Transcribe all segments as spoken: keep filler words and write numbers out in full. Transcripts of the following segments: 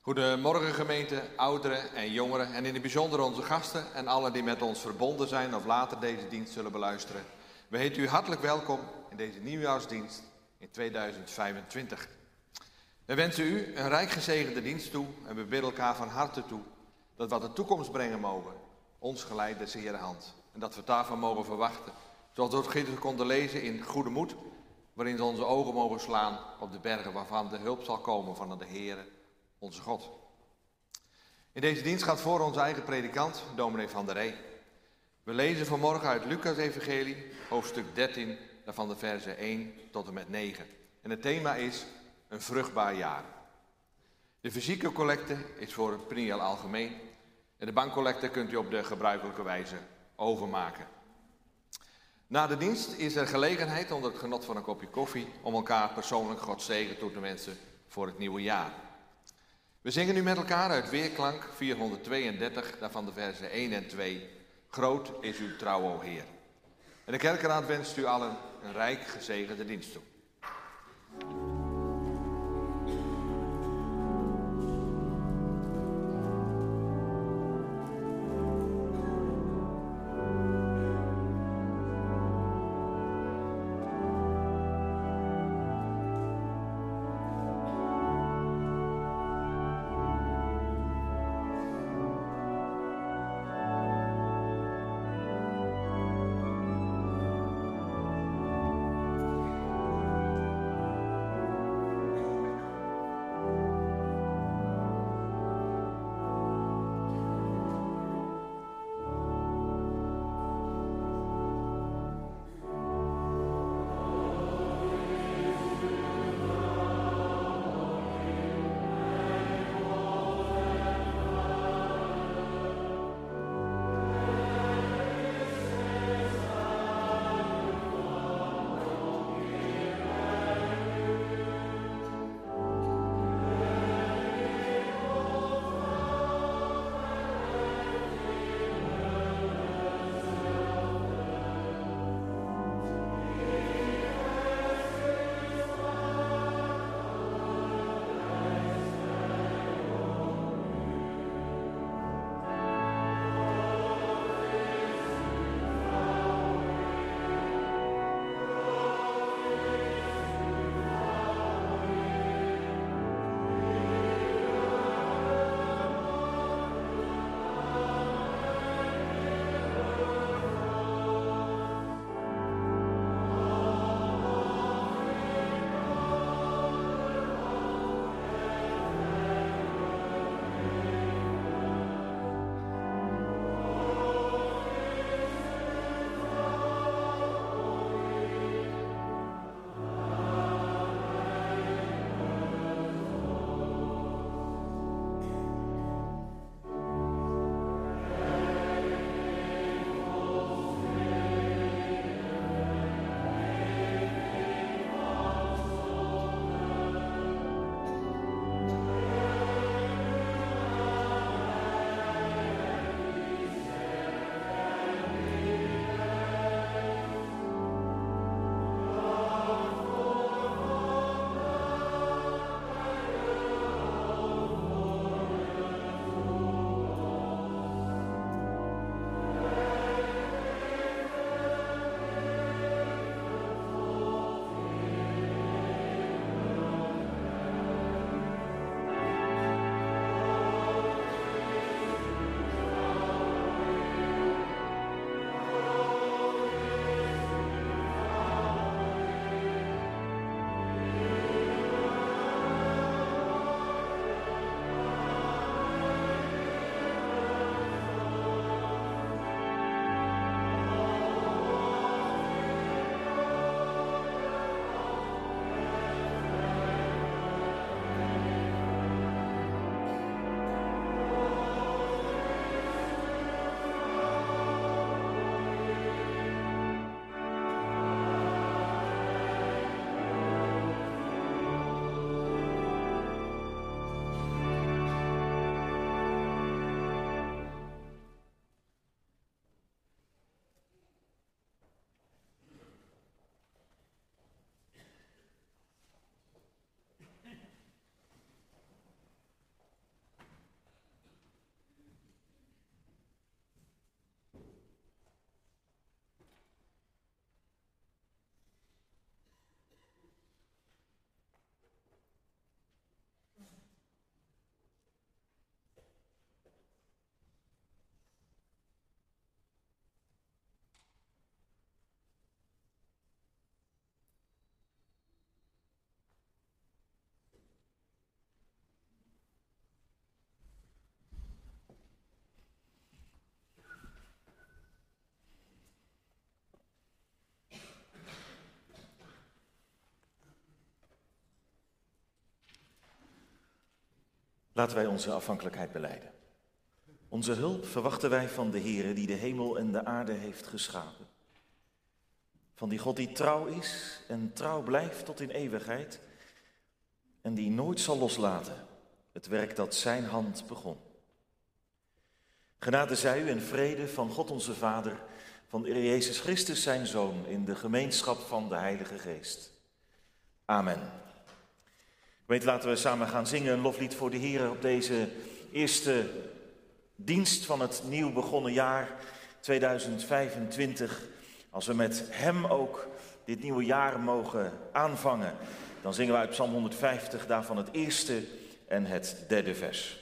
Goedemorgen gemeente, ouderen en jongeren en in het bijzonder onze gasten en allen die met ons verbonden zijn of later deze dienst zullen beluisteren. We heten u hartelijk welkom in deze nieuwjaarsdienst in tweeduizend vijfentwintig. We wensen u een rijk gezegende dienst toe en we bidden elkaar van harte toe dat wat de toekomst brengen mogen, ons geleidt de Heere hand. En dat we daarvan mogen verwachten, zoals we het gisteren konden lezen in Goede Moed, waarin we onze ogen mogen slaan op de bergen waarvan de hulp zal komen van de Heere, onze God. In deze dienst gaat voor onze eigen predikant, dominee Van der Ree. We lezen vanmorgen uit Lucas Evangelie, hoofdstuk dertien, daarvan de versen één tot en met negen. En het thema is een vruchtbaar jaar. De fysieke collecte is voor het Peniel algemeen en de bankcollecte kunt u op de gebruikelijke wijze overmaken. Na de dienst is er gelegenheid onder het genot van een kopje koffie om elkaar persoonlijk Gods zegen toe te wensen voor het nieuwe jaar. We zingen nu met elkaar uit Weerklank vierhonderdtweeëndertig, daarvan de versen één en twee. Groot is uw trouw, o Heer. En de kerkraad wenst u allen een rijk gezegende dienst toe. Laten wij onze afhankelijkheid belijden. Onze hulp verwachten wij van de Heere die de hemel en de aarde heeft geschapen. Van die God die trouw is en trouw blijft tot in eeuwigheid en die nooit zal loslaten het werk dat zijn hand begon. Genade zij u en vrede van God onze Vader, van de Heer Jezus Christus zijn Zoon, in de gemeenschap van de Heilige Geest. Amen. Weet, laten we samen gaan zingen een loflied voor de Heer op deze eerste dienst van het nieuw begonnen jaar tweeduizend vijfentwintig. Als we met hem ook dit nieuwe jaar mogen aanvangen, dan zingen we uit Psalm honderdvijftig, daarvan het eerste en het derde vers.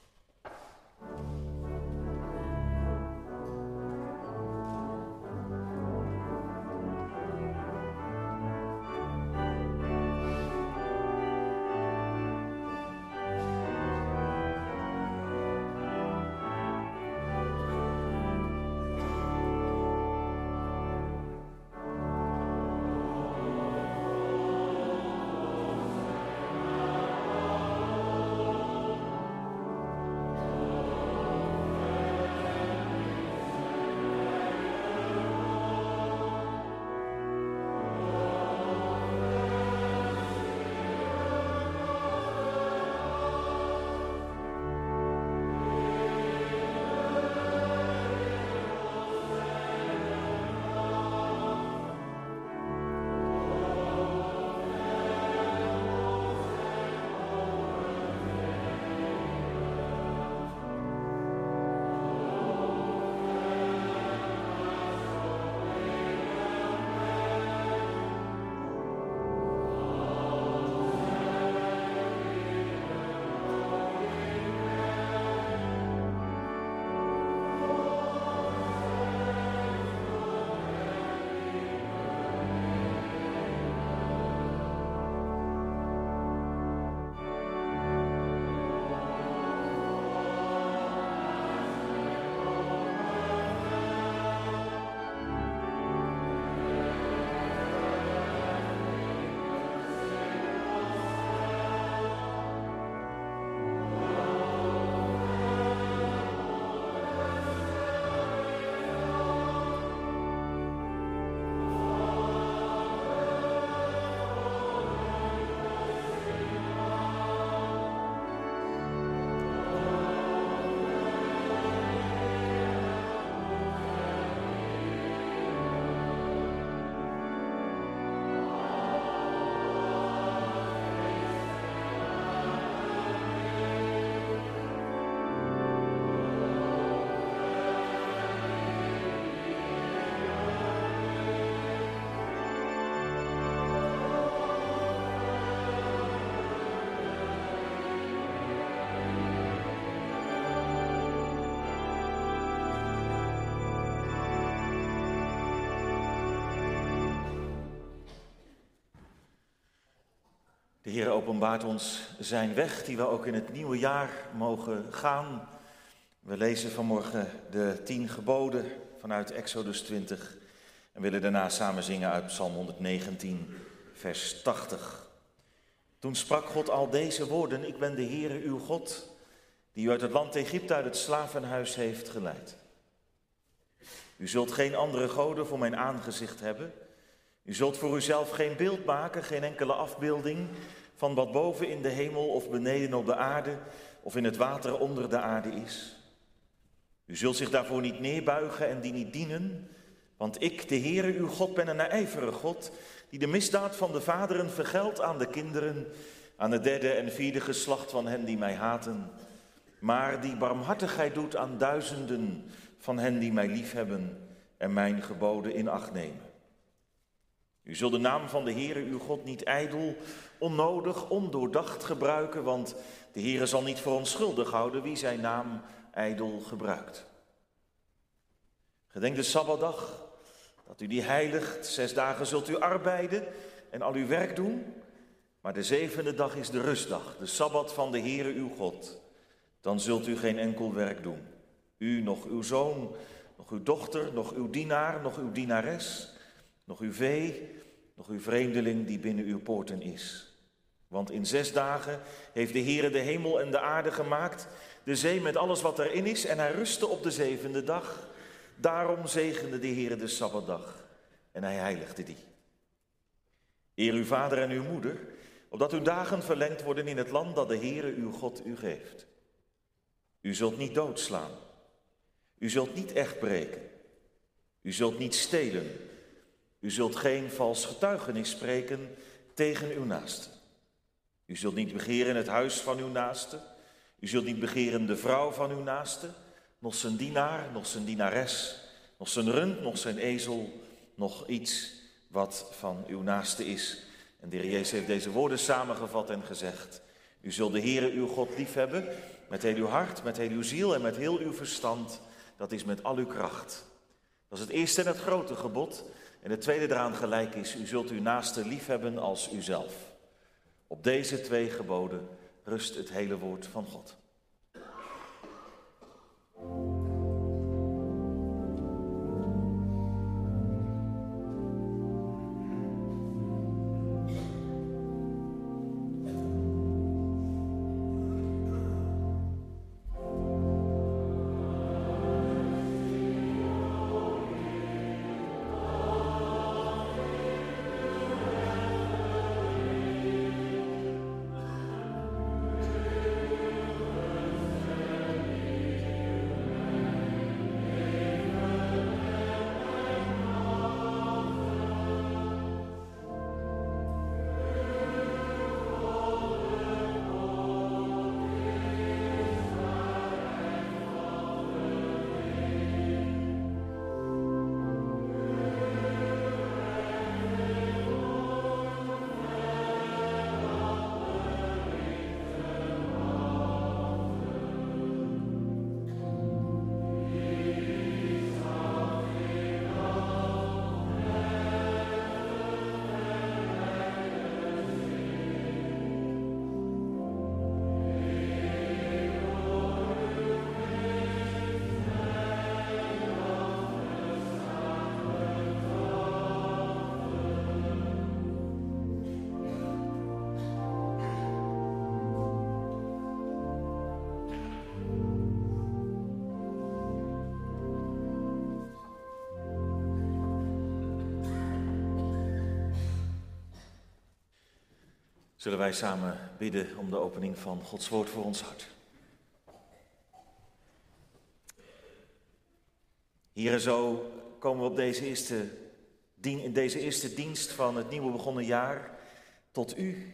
De Heer openbaart ons zijn weg die we ook in het nieuwe jaar mogen gaan. We lezen vanmorgen de tien geboden vanuit Exodus twintig en willen daarna samen zingen uit Psalm honderdnegentien, vers tachtig. Toen sprak God al deze woorden: ik ben de Heere uw God, die u uit het land Egypte, uit het slavenhuis heeft geleid. U zult geen andere goden voor mijn aangezicht hebben. U zult voor uzelf geen beeld maken, geen enkele afbeelding van wat boven in de hemel of beneden op de aarde of in het water onder de aarde is. U zult zich daarvoor niet neerbuigen en die niet dienen, want ik, de Heere uw God, ben een naijverige God, die de misdaad van de vaderen vergeldt aan de kinderen, aan het derde en vierde geslacht van hen die mij haten, maar die barmhartigheid doet aan duizenden van hen die mij liefhebben en mijn geboden in acht nemen. U zult de naam van de Heere uw God niet ijdel, onnodig, ondoordacht gebruiken, want de Heere zal niet voor onschuldig houden wie zijn naam ijdel gebruikt. Gedenk de Sabbatdag, dat u die heiligt. Zes dagen zult u arbeiden en al uw werk doen, maar de zevende dag is de rustdag, de Sabbat van de Heere uw God. Dan zult u geen enkel werk doen. U, nog uw zoon, nog uw dochter, nog uw dienaar, nog uw dienares, nog uw vee, nog uw vreemdeling die binnen uw poorten is. Want in zes dagen heeft de Heere de hemel en de aarde gemaakt, de zee met alles wat erin is, en hij rustte op de zevende dag. Daarom zegende de Heere de Sabbatdag en hij heiligde die. Eer uw vader en uw moeder, opdat uw dagen verlengd worden in het land dat de Heere uw God u geeft. U zult niet doodslaan. U zult niet echt breken. U zult niet stelen. U zult geen vals getuigenis spreken tegen uw naaste. U zult niet begeren het huis van uw naaste. U zult niet begeren de vrouw van uw naaste, nog zijn dienaar, nog zijn dienares, nog zijn rund, nog zijn ezel, nog iets wat van uw naaste is. En de Heer Jezus heeft deze woorden samengevat en gezegd: u zult de Heere uw God liefhebben met heel uw hart, met heel uw ziel en met heel uw verstand. Dat is met al uw kracht. Dat is het eerste en het grote gebod. En het tweede eraan gelijk is: u zult uw naaste liefhebben als uzelf. Op deze twee geboden rust het hele woord van God. Zullen wij samen bidden om de opening van Gods woord voor ons hart. Here, zo komen we op deze eerste, in deze eerste dienst van het nieuwe begonnen jaar tot u.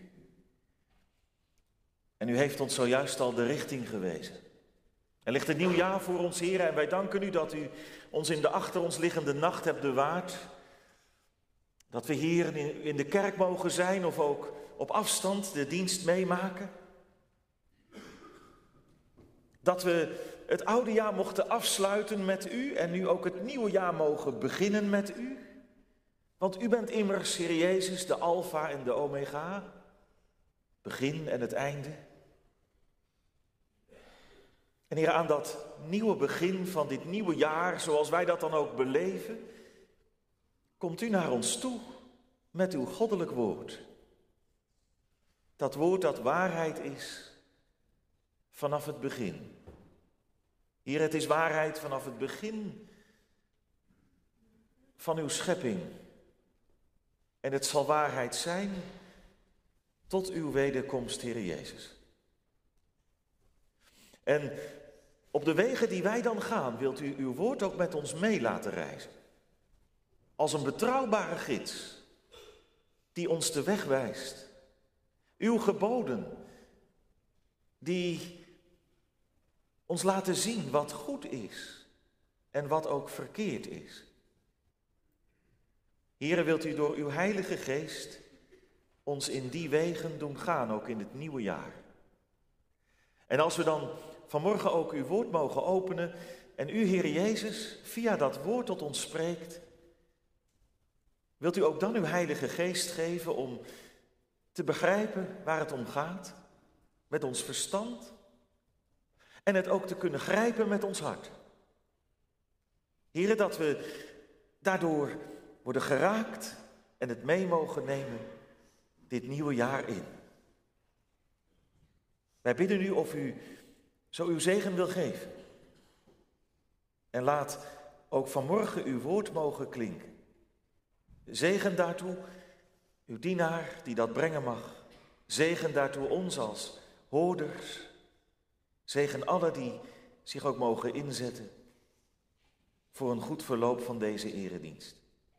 En u heeft ons zojuist al de richting gewezen. Er ligt een nieuw jaar voor ons, Heer, en wij danken u dat u ons in de achter ons liggende nacht hebt bewaard. Dat we hier in de kerk mogen zijn of ook op afstand de dienst meemaken. Dat we het oude jaar mochten afsluiten met u en nu ook het nieuwe jaar mogen beginnen met u. Want u bent immers, Heer Jezus, de Alfa en de Omega, begin en het einde. En Heer, aan dat nieuwe begin van dit nieuwe jaar, zoals wij dat dan ook beleven, komt u naar ons toe met uw goddelijk woord. Dat woord dat waarheid is vanaf het begin. Heer, het is waarheid vanaf het begin van uw schepping. En het zal waarheid zijn tot uw wederkomst, Heer Jezus. En op de wegen die wij dan gaan, wilt u uw woord ook met ons mee laten reizen. Als een betrouwbare gids die ons de weg wijst. Uw geboden die ons laten zien wat goed is en wat ook verkeerd is. Heere, wilt u door uw Heilige Geest ons in die wegen doen gaan, ook in het nieuwe jaar. En als we dan vanmorgen ook uw woord mogen openen en u, Heere Jezus, via dat woord tot ons spreekt, wilt u ook dan uw Heilige Geest geven om te begrijpen waar het om gaat, met ons verstand, en het ook te kunnen grijpen met ons hart. Heere, dat we daardoor worden geraakt en het mee mogen nemen dit nieuwe jaar in. Wij bidden u of u zo uw zegen wil geven. En laat ook vanmorgen uw woord mogen klinken. Zegen daartoe uw dienaar die dat brengen mag. Zegen daartoe ons als hoorders. Zegen alle die zich ook mogen inzetten voor een goed verloop van deze eredienst.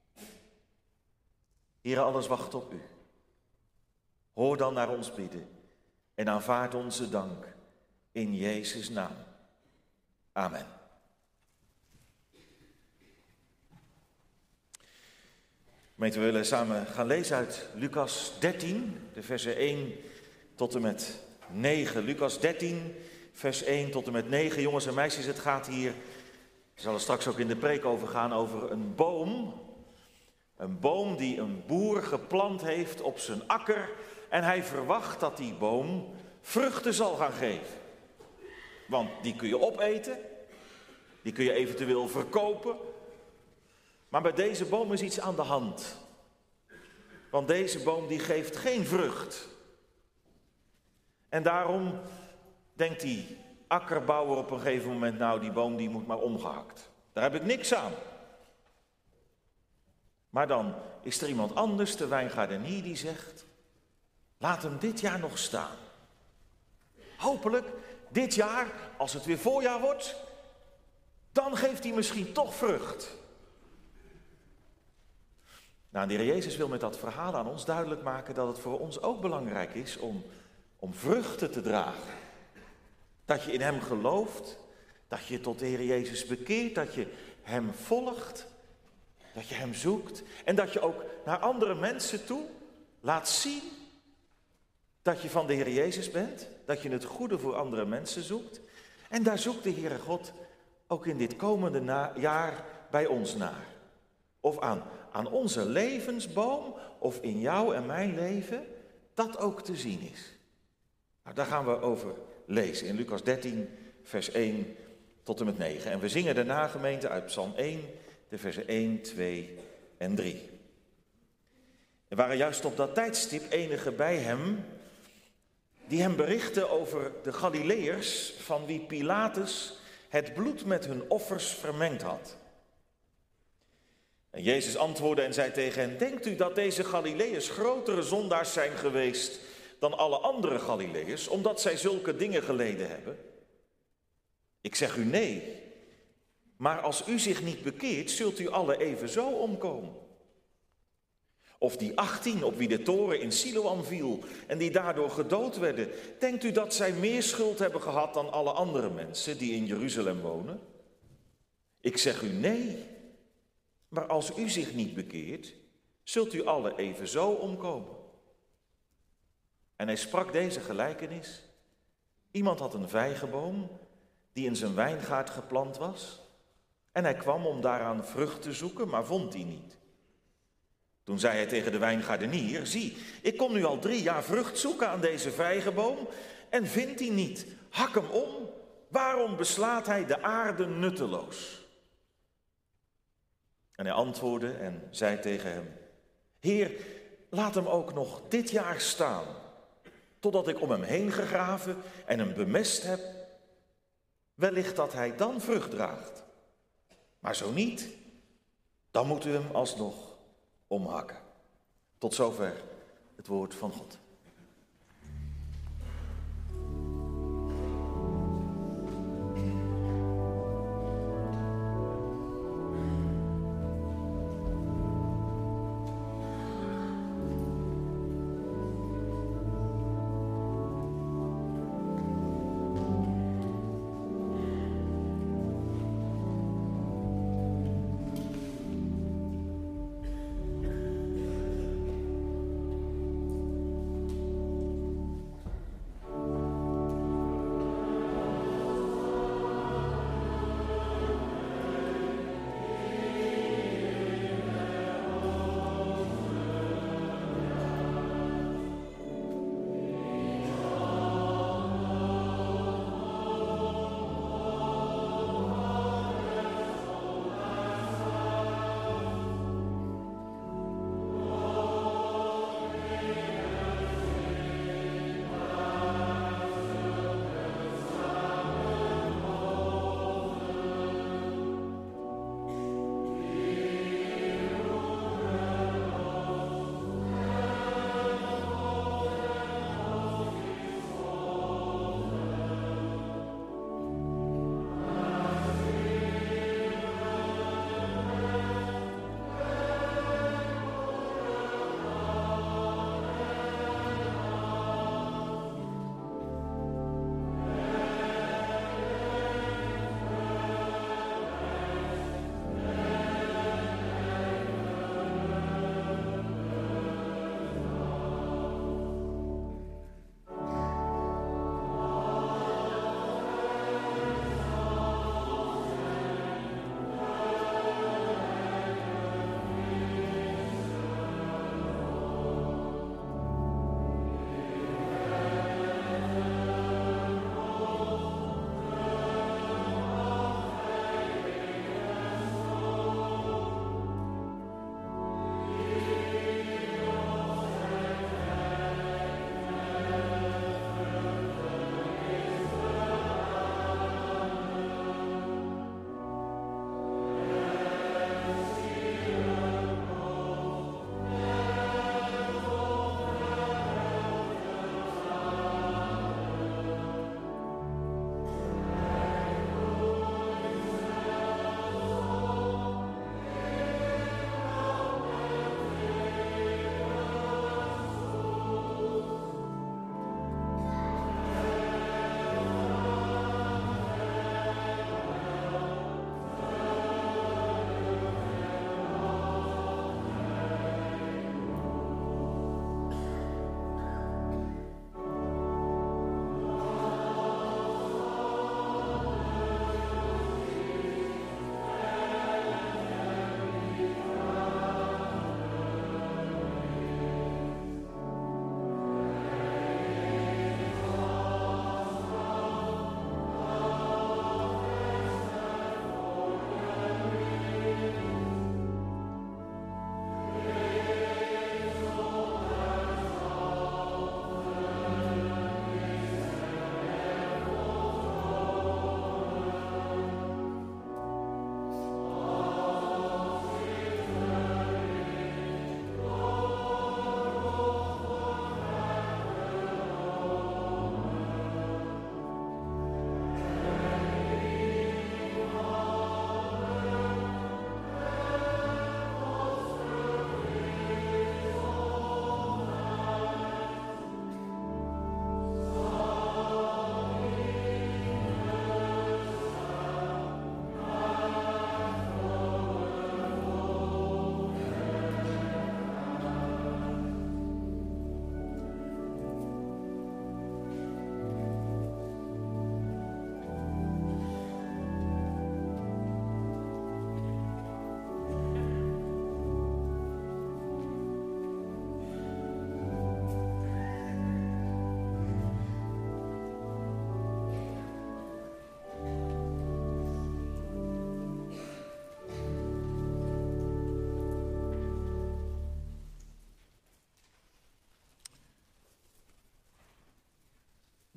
Heere, alles wacht op u. Hoor dan naar ons bidden en aanvaard onze dank in Jezus' naam. Amen. Gemeente, we willen samen gaan lezen uit Lucas dertien, de versen één tot en met negen. Lucas dertien, vers één tot en met negen. Jongens en meisjes, het gaat hier, we zal er straks ook in de preek over gaan, over een boom. Een boom die een boer geplant heeft op zijn akker. En hij verwacht dat die boom vruchten zal gaan geven. Want die kun je opeten, die kun je eventueel verkopen. Maar bij deze boom is iets aan de hand. Want deze boom die geeft geen vrucht. En daarom denkt die akkerbouwer op een gegeven moment, nou die boom die moet maar omgehakt. Daar heb ik niks aan. Maar dan is er iemand anders, de wijngaardenier, die zegt, laat hem dit jaar nog staan. Hopelijk, dit jaar, als het weer voorjaar wordt, dan geeft hij misschien toch vrucht. Nou, de Heer Jezus wil met dat verhaal aan ons duidelijk maken dat het voor ons ook belangrijk is om, om vruchten te dragen. Dat je in hem gelooft, dat je tot de Heer Jezus bekeert, dat je hem volgt, dat je hem zoekt en dat je ook naar andere mensen toe laat zien dat je van de Heer Jezus bent, dat je het goede voor andere mensen zoekt. En daar zoekt de Heere God ook in dit komende na- jaar bij ons naar. Of aan, aan onze levensboom, of in jou en mijn leven, dat ook te zien is. Nou, daar gaan we over lezen in Lucas dertien, vers één tot en met negen. En we zingen daarna, gemeente, uit Psalm één, de versen één, twee en drie. Er waren juist op dat tijdstip enigen bij hem die hem berichten over de Galileërs van wie Pilatus het bloed met hun offers vermengd had. En Jezus antwoordde en zei tegen hen, denkt u dat deze Galileërs grotere zondaars zijn geweest dan alle andere Galileërs, omdat zij zulke dingen geleden hebben? Ik zeg u nee, maar als u zich niet bekeert, zult u alle evenzo omkomen. Of die achttien op wie de toren in Siloam viel en die daardoor gedood werden, denkt u dat zij meer schuld hebben gehad dan alle andere mensen die in Jeruzalem wonen? Ik zeg u nee, maar als u zich niet bekeert, zult u alle evenzo omkomen. En hij sprak deze gelijkenis. Iemand had een vijgenboom die in zijn wijngaard geplant was. En hij kwam om daaraan vrucht te zoeken, maar vond die niet. Toen zei hij tegen de wijngaardenier, zie, ik kom nu al drie jaar vrucht zoeken aan deze vijgenboom en vind die niet. Hak hem om, waarom beslaat hij de aarde nutteloos? En hij antwoordde en zei tegen hem, Heer, laat hem ook nog dit jaar staan, totdat ik om hem heen gegraven en hem bemest heb. Wellicht dat hij dan vrucht draagt. Maar zo niet, dan moet u hem alsnog omhakken. Tot zover het woord van God.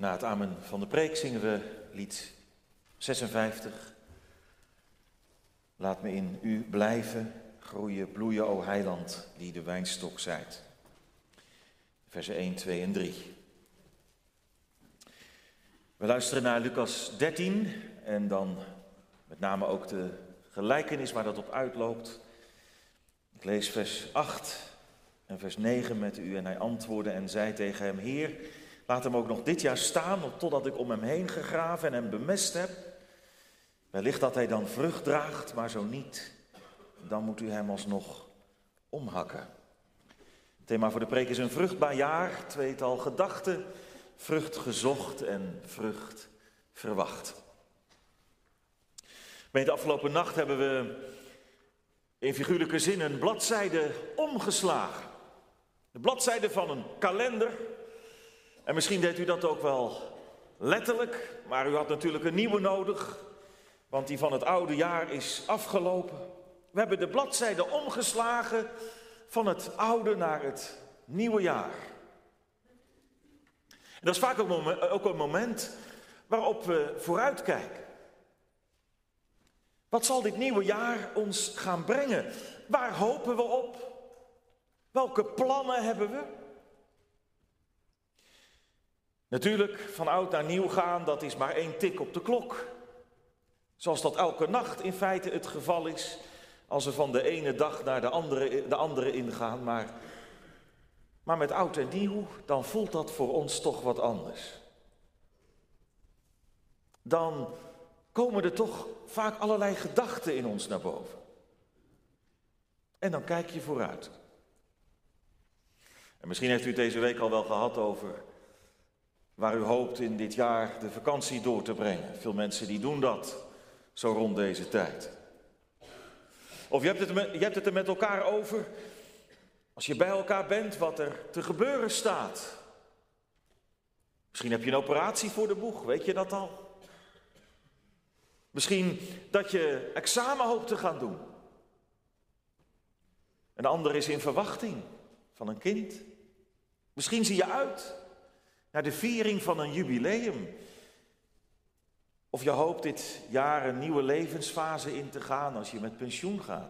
Na het amen van de preek zingen we lied zesenvijftig. Laat me in u blijven, groeien, bloeien, o heiland, die de wijnstok zijt. Versen één, twee en drie. We luisteren naar Lucas dertien en dan met name ook de gelijkenis waar dat op uitloopt. Ik lees vers acht en vers negen met u. En hij antwoordde en zei tegen hem: Heer, laat hem ook nog dit jaar staan, totdat ik om hem heen gegraven en hem bemest heb. Wellicht dat hij dan vrucht draagt, maar zo niet, dan moet u hem alsnog omhakken. Het thema voor de preek is een vruchtbaar jaar, tweetal gedachten, vrucht gezocht en vrucht verwacht. Bij de afgelopen nacht hebben we in figuurlijke zin een bladzijde omgeslagen. De bladzijde van een kalender. En misschien deed u dat ook wel letterlijk, maar u had natuurlijk een nieuwe nodig, want die van het oude jaar is afgelopen. We hebben de bladzijde omgeslagen van het oude naar het nieuwe jaar. En dat is vaak ook een moment waarop we vooruitkijken. Wat zal dit nieuwe jaar ons gaan brengen? Waar hopen we op? Welke plannen hebben we? Natuurlijk, van oud naar nieuw gaan, dat is maar één tik op de klok. Zoals dat elke nacht in feite het geval is, als we van de ene dag naar de andere, de andere ingaan. Maar, maar met oud en nieuw, dan voelt dat voor ons toch wat anders. Dan komen er toch vaak allerlei gedachten in ons naar boven. En dan kijk je vooruit. En misschien heeft u het deze week al wel gehad over waar u hoopt in dit jaar de vakantie door te brengen. Veel mensen die doen dat zo rond deze tijd. Of je hebt het, met, je hebt het er met elkaar over, als je bij elkaar bent, wat er te gebeuren staat. Misschien heb je een operatie voor de boeg, weet je dat al? Misschien dat je examen hoopt te gaan doen. Een ander is in verwachting van een kind. Misschien zie je uit naar de viering van een jubileum. Of je hoopt dit jaar een nieuwe levensfase in te gaan als je met pensioen gaat.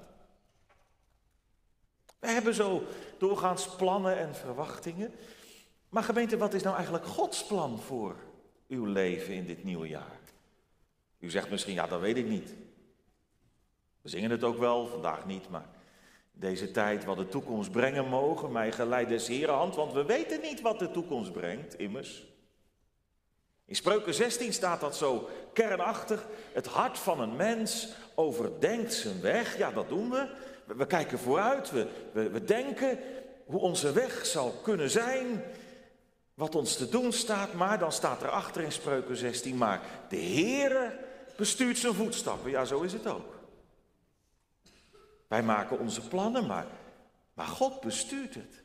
We hebben zo doorgaans plannen en verwachtingen. Maar gemeente, wat is nou eigenlijk Gods plan voor uw leven in dit nieuwe jaar? U zegt misschien, ja, dat weet ik niet. We zingen het ook wel, vandaag niet, maar deze tijd wat de toekomst brengen mogen, mij geleid des Heeren hand, want we weten niet wat de toekomst brengt, immers. In Spreuken zestien staat dat zo kernachtig. Het hart van een mens overdenkt zijn weg. Ja, dat doen we. We, we kijken vooruit, we, we, we denken hoe onze weg zal kunnen zijn, wat ons te doen staat, maar dan staat er achter in Spreuken zestien, maar de Heere bestuurt zijn voetstappen. Ja, zo is het ook. Wij maken onze plannen, maar, maar God bestuurt het.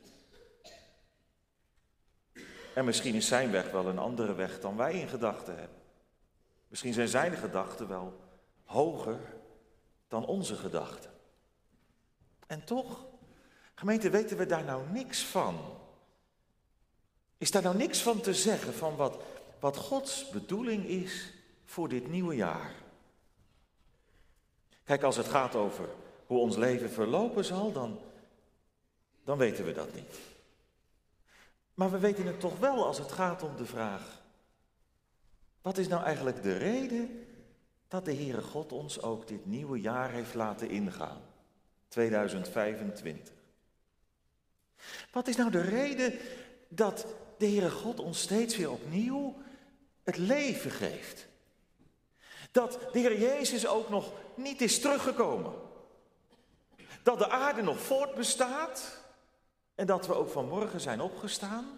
En misschien is zijn weg wel een andere weg dan wij in gedachten hebben. Misschien zijn zijn gedachten wel hoger dan onze gedachten. En toch, gemeente, weten we daar nou niks van? Is daar nou niks van te zeggen van wat, wat Gods bedoeling is voor dit nieuwe jaar? Kijk, als het gaat over hoe ons leven verlopen zal, dan, dan weten we dat niet. Maar we weten het toch wel als het gaat om de vraag: wat is nou eigenlijk de reden dat de Heere God ons ook dit nieuwe jaar heeft laten ingaan? tweeduizend vijfentwintig. Wat is nou de reden dat de Heere God ons steeds weer opnieuw het leven geeft? Dat de Heer Jezus ook nog niet is teruggekomen. Dat de aarde nog voortbestaat en dat we ook vanmorgen zijn opgestaan.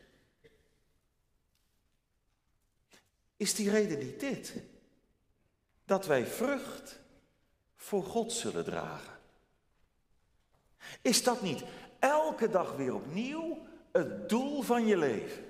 Is die reden niet dit? Dat wij vrucht voor God zullen dragen. Is dat niet elke dag weer opnieuw het doel van je leven?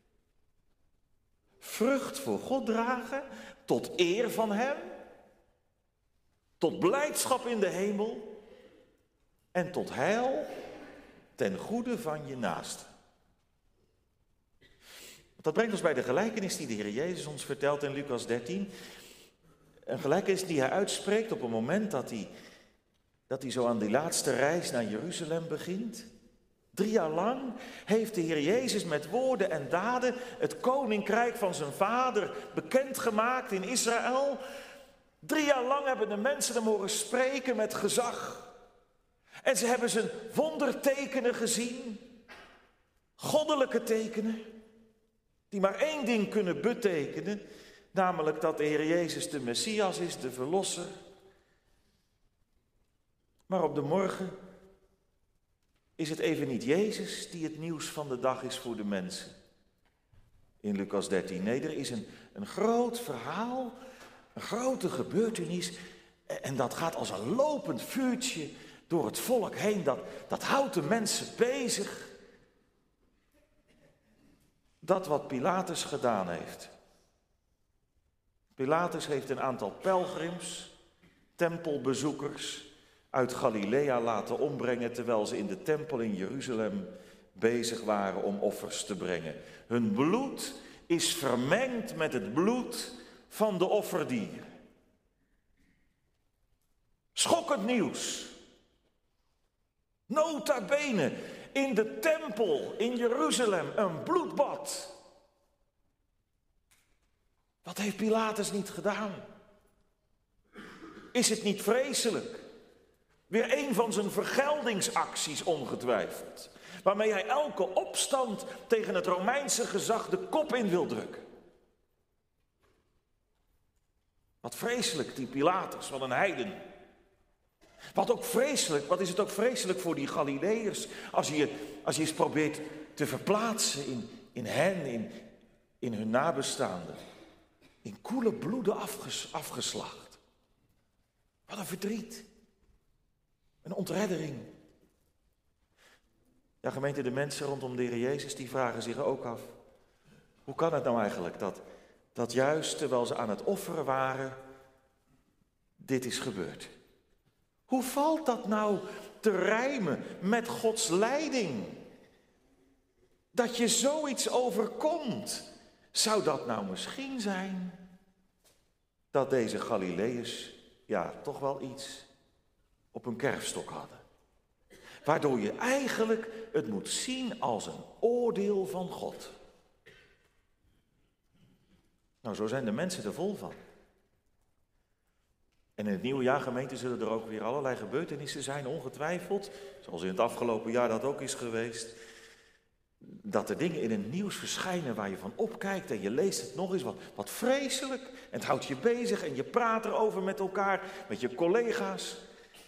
Vrucht voor God dragen, tot eer van Hem, tot blijdschap in de hemel en tot heil ten goede van je naaste. Dat brengt ons bij de gelijkenis die de Heer Jezus ons vertelt in Lucas dertien. Een gelijkenis die hij uitspreekt op het moment dat hij, dat hij zo aan die laatste reis naar Jeruzalem begint. Drie jaar lang heeft de Heer Jezus met woorden en daden het koninkrijk van zijn vader bekendgemaakt in Israël. Drie jaar lang hebben de mensen hem horen spreken met gezag. En ze hebben zijn wondertekenen gezien. Goddelijke tekenen. Die maar één ding kunnen betekenen. Namelijk dat de Heer Jezus de Messias is, de Verlosser. Maar op de morgen is het even niet Jezus die het nieuws van de dag is voor de mensen. In Lucas dertien. Nee, er is een, een groot verhaal, een grote gebeurtenis. En dat gaat als een lopend vuurtje door het volk heen. Dat, dat houdt de mensen bezig. Dat wat Pilatus gedaan heeft. Pilatus heeft een aantal pelgrims, tempelbezoekers uit Galilea laten ombrengen terwijl ze in de tempel in Jeruzalem bezig waren om offers te brengen. Hun bloed is vermengd met het bloed van de offerdieren. Schokkend nieuws. Nota bene, in de tempel in Jeruzalem een bloedbad. Wat heeft Pilatus niet gedaan? Is het niet vreselijk? Weer een van zijn vergeldingsacties ongetwijfeld. Waarmee hij elke opstand tegen het Romeinse gezag de kop in wil drukken. Wat vreselijk, die Pilatus, wat een heiden. Wat ook vreselijk, wat is het ook vreselijk voor die Galileërs. Als je, als je eens probeert te verplaatsen in, in hen, in, in hun nabestaanden. In koele bloeden afges, afgeslacht. Wat een verdriet. Een ontreddering. Ja, gemeente, de mensen rondom de Heer Jezus, die vragen zich ook af. Hoe kan het nou eigenlijk dat, dat juist terwijl ze aan het offeren waren, dit is gebeurd? Hoe valt dat nou te rijmen met Gods leiding? Dat je zoiets overkomt. Zou dat nou misschien zijn dat deze Galileërs ja, toch wel iets op een kerfstok hadden? Waardoor je eigenlijk het moet zien als een oordeel van God. Nou, zo zijn de mensen er vol van. En in het nieuwe jaar, gemeente, zullen er ook weer allerlei gebeurtenissen zijn, ongetwijfeld. Zoals in het afgelopen jaar dat ook is geweest. Dat er dingen in het nieuws verschijnen waar je van opkijkt en je leest het nog eens. Wat, wat vreselijk. En het houdt je bezig en je praat erover met elkaar, met je collega's.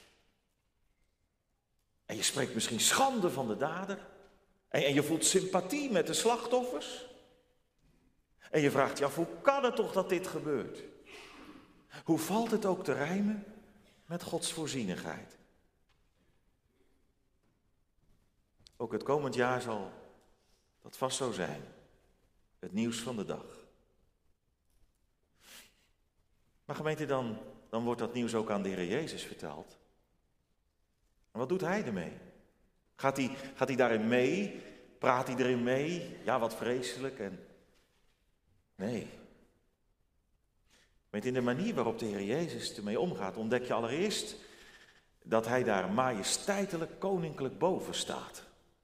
En je spreekt misschien schande van de dader. En, en je voelt sympathie met de slachtoffers. En je vraagt je af, hoe kan het toch dat dit gebeurt? Hoe valt het ook te rijmen met Gods voorzienigheid? Ook het komend jaar zal dat vast zo zijn. Het nieuws van de dag. Maar gemeente, dan, dan wordt dat nieuws ook aan de Heer Jezus verteld. En wat doet hij ermee? Gaat hij, gaat hij daarin mee? Praat hij erin mee? Ja, wat vreselijk. En... Nee. Met in de manier waarop de Heer Jezus ermee omgaat, ontdek je allereerst dat hij daar majesteitelijk, koninklijk boven staat.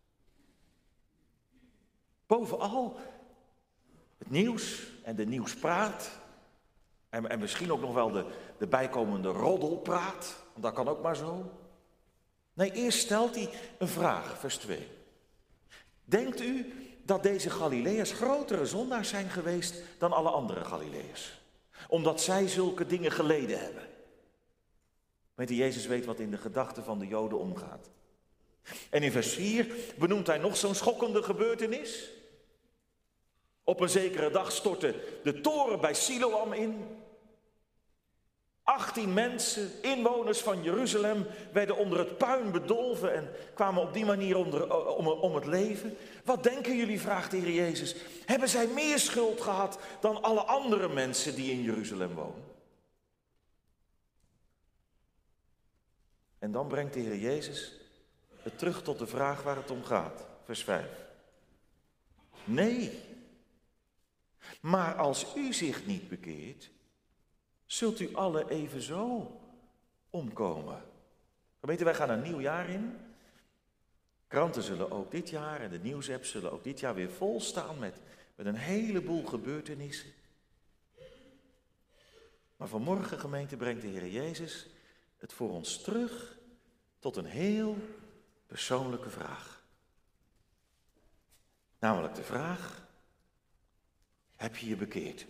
Bovenal het nieuws en de nieuwspraat. En, en misschien ook nog wel de, de bijkomende roddelpraat, want dat kan ook maar zo. Nee, eerst stelt hij een vraag, vers twee. Denkt u dat deze Galileërs grotere zondaars zijn geweest dan alle andere Galileërs? Omdat zij zulke dingen geleden hebben. Weet je, Jezus weet wat in de gedachten van de Joden omgaat. En in vers vier benoemt hij nog zo'n schokkende gebeurtenis. Op een zekere dag stortte de toren bij Siloam in. achttien mensen, inwoners van Jeruzalem, werden onder het puin bedolven en kwamen op die manier onder, om, om het leven. Wat denken jullie, vraagt de Heer Jezus, hebben zij meer schuld gehad dan alle andere mensen die in Jeruzalem wonen? En dan brengt de Heer Jezus het terug tot de vraag waar het om gaat, vers vijf. Nee, Maar als u zich niet bekeert, zult u alle evenzo omkomen. Gemeente, wij gaan een nieuw jaar in. Kranten zullen ook dit jaar en de nieuwsapps zullen ook dit jaar weer vol staan met, met een heleboel gebeurtenissen. Maar vanmorgen, gemeente, brengt de Heer Jezus het voor ons terug tot een heel persoonlijke vraag. Namelijk de vraag, heb je je bekeerd?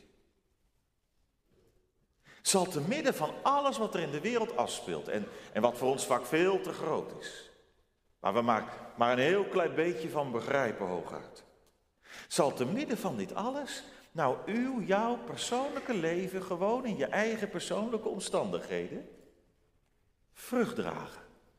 Zal te midden van alles wat er in de wereld afspeelt en, en wat voor ons vaak veel te groot is, waar we maar, maar een heel klein beetje van begrijpen hooguit, zal te midden van dit alles nou uw, jouw persoonlijke leven gewoon in je eigen persoonlijke omstandigheden vrucht dragen?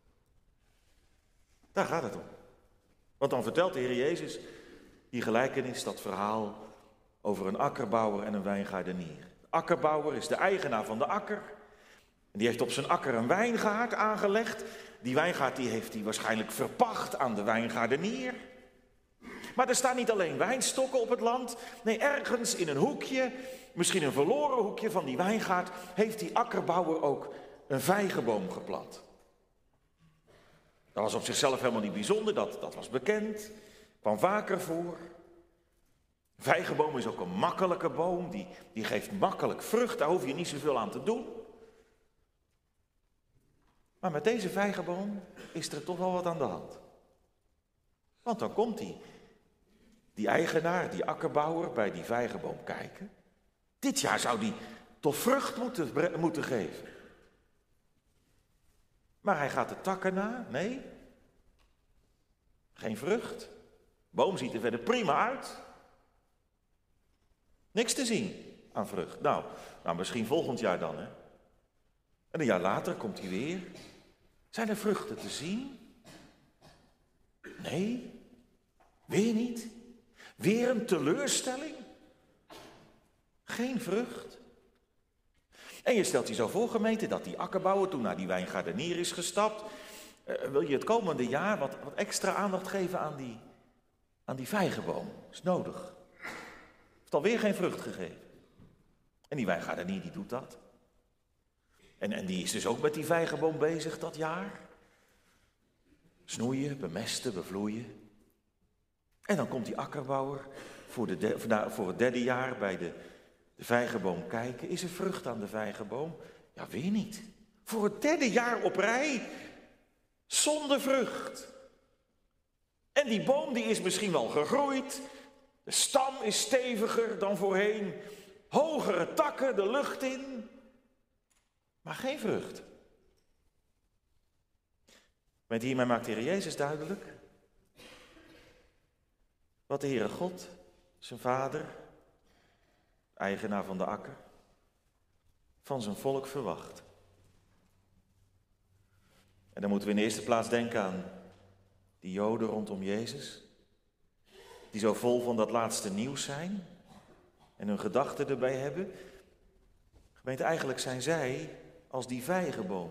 Daar gaat het om. Want dan vertelt de Heer Jezus die gelijkenis, dat verhaal over een akkerbouwer en een wijngaardenier. De akkerbouwer is de eigenaar van de akker. En die heeft op zijn akker een wijngaard aangelegd. Die wijngaard die heeft hij waarschijnlijk verpacht aan de wijngaardenier. Maar er staan niet alleen wijnstokken op het land. Nee, ergens in een hoekje, misschien een verloren hoekje van die wijngaard, heeft die akkerbouwer ook een vijgenboom geplant. Dat was op zichzelf helemaal niet bijzonder, dat, dat was bekend, kwam vaker voor. Een vijgenboom is ook een makkelijke boom, die, die geeft makkelijk vrucht, daar hoef je niet zoveel aan te doen. Maar met deze vijgenboom is er toch wel wat aan de hand. Want dan komt die, die eigenaar, die akkerbouwer, bij die vijgenboom kijken. Dit jaar zou die toch vrucht moeten, moeten geven. Maar hij gaat de takken na, nee, geen vrucht. De boom ziet er verder prima uit. Niks te zien aan vrucht. Nou, nou misschien volgend jaar dan, hè. En een jaar later komt hij weer. Zijn er vruchten te zien? Nee, weer niet. Weer een teleurstelling. Geen vrucht. En je stelt je zo voor, gemeente, dat die akkerbouwer toen naar die wijngaardenier is gestapt. Uh, wil je het komende jaar wat, wat extra aandacht geven aan die, aan die vijgenboom? Is nodig. Heeft alweer geen vrucht gegeven. En die wijngaardenier die doet dat. En, en die is dus ook met die vijgenboom bezig dat jaar. Snoeien, bemesten, bevloeien. En dan komt die akkerbouwer voor, de de, voor het derde jaar bij de, de vijgenboom kijken. Is er vrucht aan de vijgenboom? Ja, weer niet. Voor het derde jaar op rij, zonder vrucht. En die boom die is misschien wel gegroeid. De stam is steviger dan voorheen. Hogere takken de lucht in. Maar geen vrucht. Met hiermee maakt de Heer Jezus duidelijk wat de Heere God, zijn vader, eigenaar van de akker, van zijn volk verwacht. En dan moeten we in de eerste plaats denken aan die Joden rondom Jezus, die zo vol van dat laatste nieuws zijn en hun gedachten erbij hebben. Gemeente, eigenlijk zijn zij als die vijgenboom,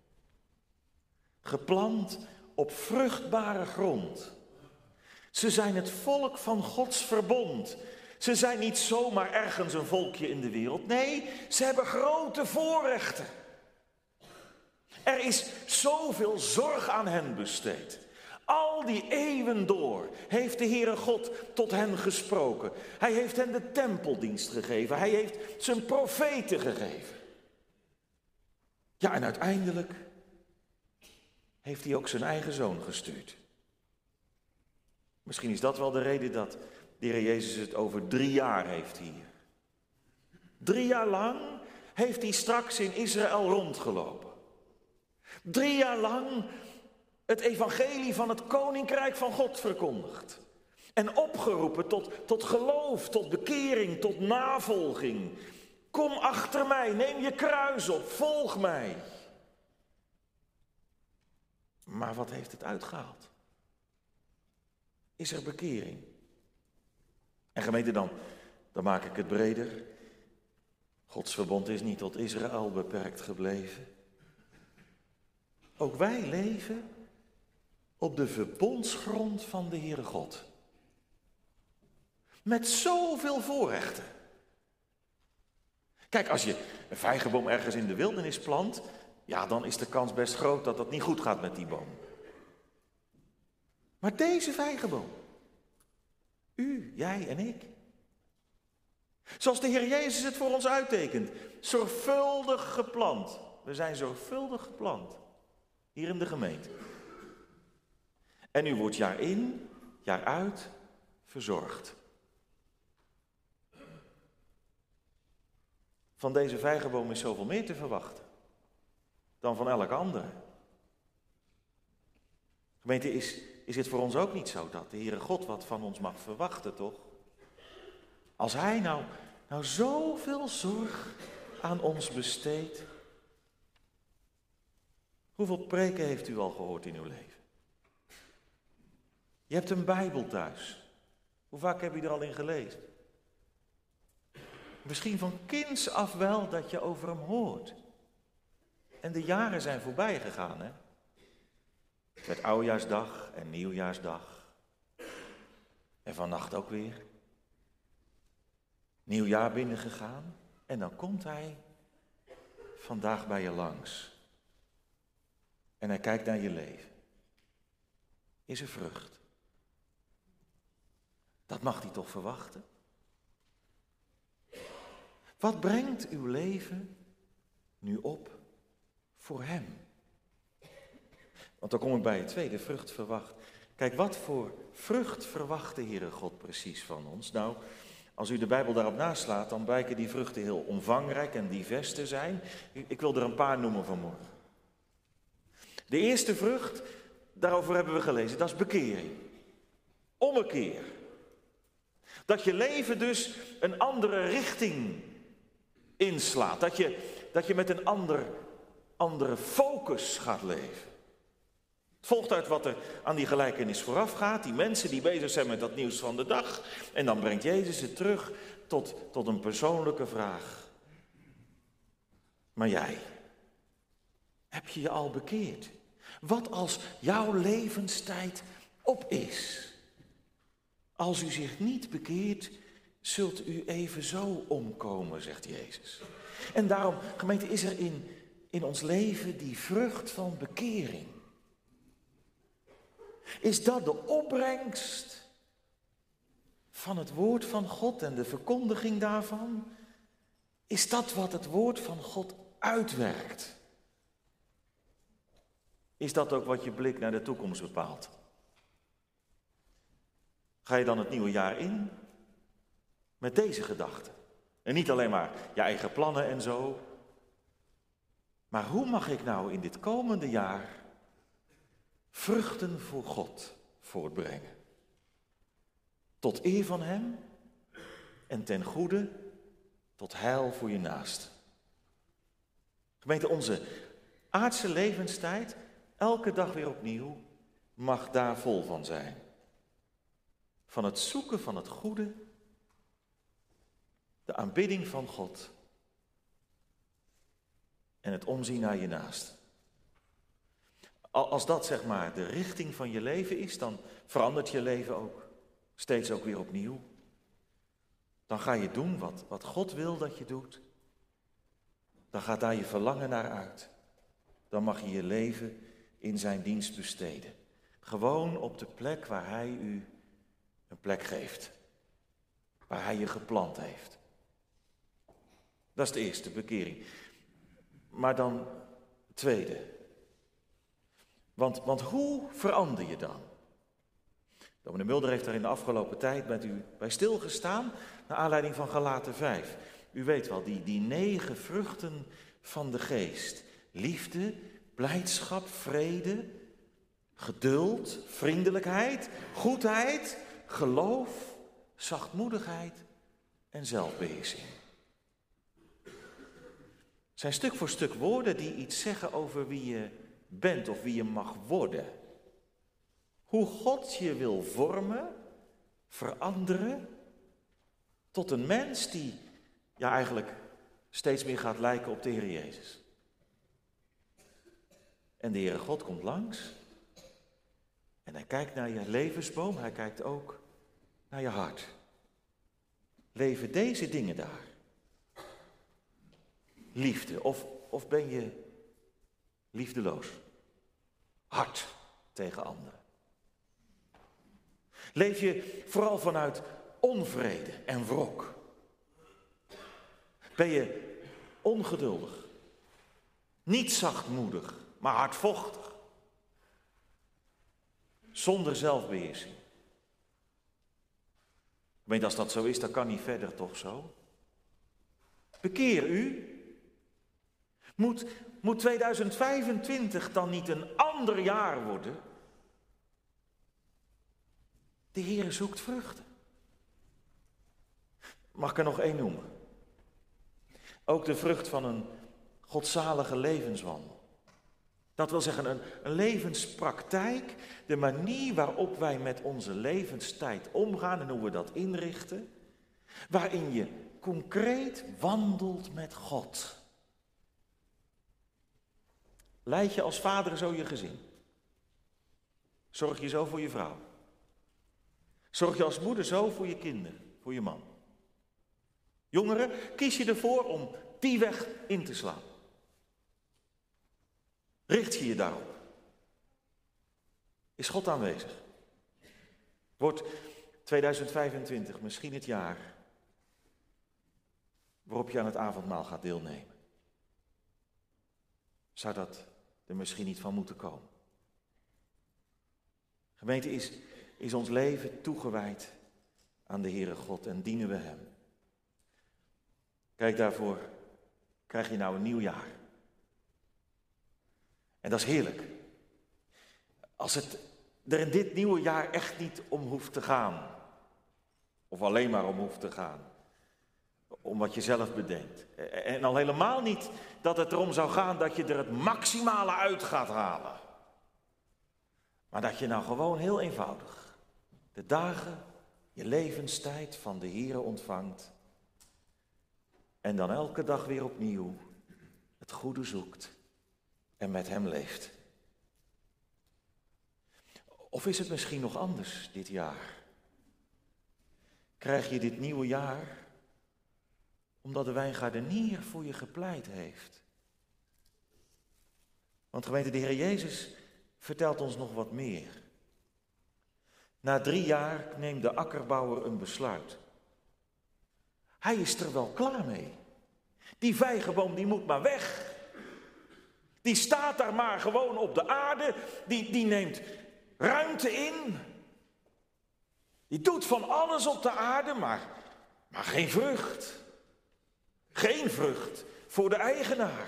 geplant op vruchtbare grond. Ze zijn het volk van Gods verbond. Ze zijn niet zomaar ergens een volkje in de wereld. Nee, ze hebben grote voorrechten. Er is zoveel zorg aan hen besteed. Al die eeuwen door heeft de Heere God tot hen gesproken. Hij heeft hen de tempeldienst gegeven. Hij heeft zijn profeten gegeven. Ja, en uiteindelijk heeft hij ook zijn eigen zoon gestuurd. Misschien is dat wel de reden dat de Heer Jezus het over drie jaar heeft hier. Drie jaar lang heeft hij straks in Israël rondgelopen. Drie jaar lang het evangelie van het koninkrijk van God verkondigd. En opgeroepen tot, tot geloof, tot bekering, tot navolging. Kom achter mij, neem je kruis op, volg mij. Maar wat heeft het uitgehaald? Is er bekering? En gemeente, dan, dan maak ik het breder. Gods verbond is niet tot Israël beperkt gebleven. Ook wij leven op de verbondsgrond van de Heere God. Met zoveel voorrechten. Kijk, als je een vijgenboom ergens in de wildernis plant, ja, dan is de kans best groot dat het niet goed gaat met die boom. Maar deze vijgenboom, u, jij en ik, zoals de Heer Jezus het voor ons uittekent, zorgvuldig geplant. We zijn zorgvuldig geplant, hier in de gemeente. En u wordt jaar in, jaar uit verzorgd. Van deze vijgenboom is zoveel meer te verwachten dan van elke andere. Gemeente, is, is het voor ons ook niet zo dat de Heere God wat van ons mag verwachten, toch? Als Hij nou, nou zoveel zorg aan ons besteedt. Hoeveel preken heeft u al gehoord in uw leven? Je hebt een Bijbel thuis. Hoe vaak heb je er al in gelezen? Misschien van kinds af wel dat je over hem hoort. En de jaren zijn voorbij gegaan, hè? Met oudjaarsdag en nieuwjaarsdag. En vannacht ook weer. Nieuwjaar binnengegaan. En dan komt hij vandaag bij je langs. En hij kijkt naar je leven. Is er vrucht? Dat mag hij toch verwachten? Wat brengt uw leven nu op voor hem? Want dan kom ik bij het tweede, vrucht verwacht. Kijk, wat voor vrucht verwacht de Heere God precies van ons? Nou, als u de Bijbel daarop naslaat, dan blijken die vruchten heel omvangrijk en divers te zijn. Ik wil er een paar noemen vanmorgen. De eerste vrucht, daarover hebben we gelezen, dat is bekering. Ommekeer. Dat je leven dus een andere richting inslaat. Dat je, dat je met een ander, andere focus gaat leven. Het volgt uit wat er aan die gelijkenis vooraf gaat. Die mensen die bezig zijn met dat nieuws van de dag. En dan brengt Jezus het terug tot, tot een persoonlijke vraag. Maar jij, heb je je al bekeerd? Wat als jouw levenstijd op is? Als u zich niet bekeert, zult u evenzo omkomen, zegt Jezus. En daarom, gemeente, is er in, in ons leven die vrucht van bekering. Is dat de opbrengst van het woord van God en de verkondiging daarvan? Is dat wat het woord van God uitwerkt? Is dat ook wat je blik naar de toekomst bepaalt? Ga je dan het nieuwe jaar in met deze gedachten? En niet alleen maar je eigen plannen en zo. Maar hoe mag ik nou in dit komende jaar vruchten voor God voortbrengen? Tot eer van Hem en ten goede tot heil voor je naast. Gemeente, onze aardse levenstijd, elke dag weer opnieuw, mag daar vol van zijn. Van het zoeken van het goede, de aanbidding van God en het omzien naar je naast. Als dat zeg maar de richting van je leven is, dan verandert je leven ook steeds ook weer opnieuw. Dan ga je doen wat, wat God wil dat je doet. Dan gaat daar je verlangen naar uit. Dan mag je je leven in zijn dienst besteden. Gewoon op de plek waar hij u een plek geeft. Waar hij je geplant heeft. Dat is de eerste, bekering. Maar dan het tweede. Want, want hoe verander je dan? Dominee Mulder heeft daar in de afgelopen tijd met u bij stilgestaan, naar aanleiding van Galaten vijf. U weet wel, die, die negen vruchten van de geest. Liefde, blijdschap, vrede, geduld, vriendelijkheid, goedheid, geloof, zachtmoedigheid en zelfbeheersing. Het zijn stuk voor stuk woorden die iets zeggen over wie je bent of wie je mag worden. Hoe God je wil vormen, veranderen, tot een mens die ja eigenlijk steeds meer gaat lijken op de Heer Jezus. En de Heere God komt langs en hij kijkt naar je levensboom, hij kijkt ook naar je hart. Leven deze dingen daar? Liefde, of, of ben je liefdeloos? Hard tegen anderen. Leef je vooral vanuit onvrede en wrok? Ben je ongeduldig? Niet zachtmoedig, maar hardvochtig? Zonder zelfbeheersing? Weet, als dat zo is, dan kan niet verder, toch zo? Bekeer u. Moet, moet tweeduizend vijfentwintig dan niet een ander jaar worden? De Heer zoekt vruchten. Mag ik er nog één noemen? Ook de vrucht van een godzalige levenswandel. Dat wil zeggen een, een levenspraktijk, de manier waarop wij met onze levenstijd omgaan en hoe we dat inrichten, waarin je concreet wandelt met God. Leid je als vader zo je gezin? Zorg je zo voor je vrouw? Zorg je als moeder zo voor je kinderen, voor je man? Jongeren, kies je ervoor om die weg in te slaan? Richt je je daarop? Is God aanwezig? Wordt tweeduizend vijfentwintig misschien het jaar waarop je aan het avondmaal gaat deelnemen? Zou dat er misschien niet van moeten komen? Gemeente, is, is ons leven toegewijd aan de Heere God en dienen we Hem? Kijk, daarvoor krijg je nou een nieuw jaar. En dat is heerlijk. Als het er in dit nieuwe jaar echt niet om hoeft te gaan. Of alleen maar om hoeft te gaan. Om wat je zelf bedenkt. En al helemaal niet dat het erom zou gaan dat je er het maximale uit gaat halen. Maar dat je nou gewoon heel eenvoudig de dagen, je levenstijd van de Heere ontvangt. En dan elke dag weer opnieuw het goede zoekt en met Hem leeft. Of is het misschien nog anders dit jaar? Krijg je dit nieuwe jaar omdat de wijngaardenier voor je gepleit heeft? Want gemeente, de Heer Jezus vertelt ons nog wat meer. Na drie jaar neemt de akkerbouwer een besluit. Hij is er wel klaar mee. Die vijgenboom die moet maar weg. Die staat daar maar gewoon op de aarde. Die, die neemt ruimte in. Die doet van alles op de aarde, maar, maar geen vrucht. Geen vrucht voor de eigenaar.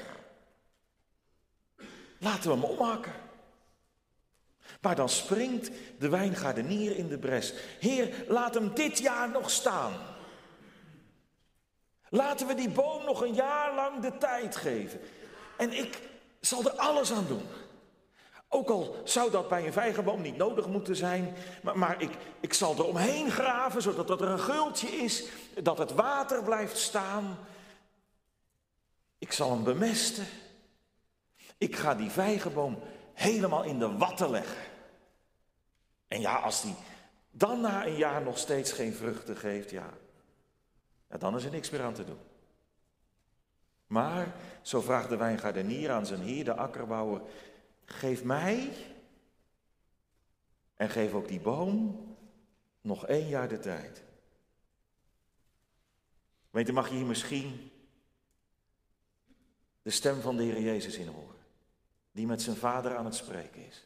Laten we hem opmaken. Maar dan springt de wijngaardenier in de bres. Heer, laat hem dit jaar nog staan. Laten we die boom nog een jaar lang de tijd geven. En ik zal er alles aan doen. Ook al zou dat bij een vijgenboom niet nodig moeten zijn. Maar, maar ik, ik zal er omheen graven, zodat er een geultje is. Dat het water blijft staan. Ik zal hem bemesten. Ik ga die vijgenboom helemaal in de watten leggen. En ja, als die dan na een jaar nog steeds geen vruchten geeft, ja, ja dan is er niks meer aan te doen. Maar, zo vraagt de wijngaardenier aan zijn heer, de akkerbouwer, geef mij en geef ook die boom nog één jaar de tijd. Weet je, mag je hier misschien de stem van de Heer Jezus in horen, die met zijn Vader aan het spreken is.